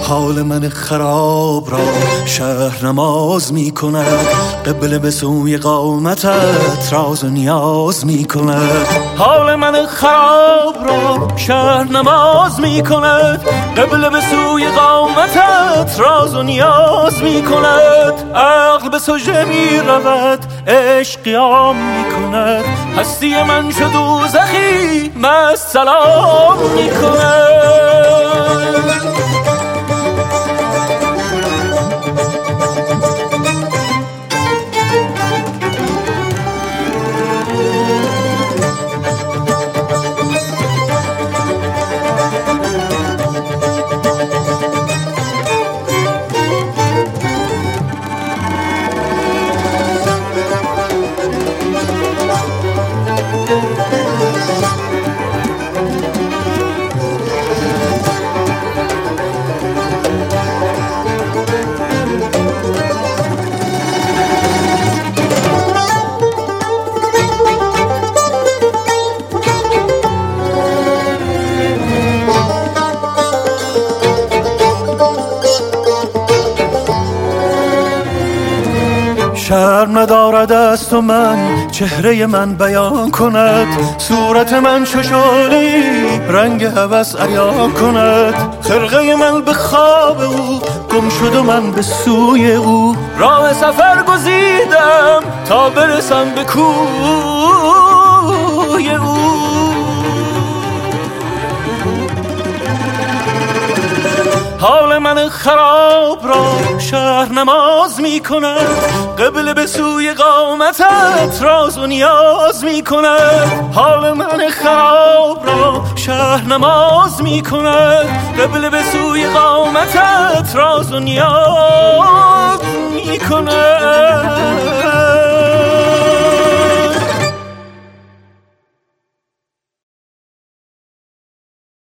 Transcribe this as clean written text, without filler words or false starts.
حال من خراب را شهر نماز می کند، قبله به سوی قامتت راز و نیاز می کند. حال من خراب را شهر نماز می کند، قبله به سوی قامتت راز و نیاز می کند. عقل به سجده می رود، عشق قیام می کند، هستی من شد دوزخی مست سلام می کند. شرم ندارد از تو من چهره من بیان کند، صورت من ششالی رنگ هوس عیان کند. خرقه من به خواب او گم شد و من به سوی او، راه سفر گزیدم تا برسم به کوی او. حال من خراب را شهر نماز می کند، قبله به سوی قامتت راز و نیاز می کند. حال من خراب را شهر نماز می کند، قبله به سوی قامتت راز و نیاز می کند.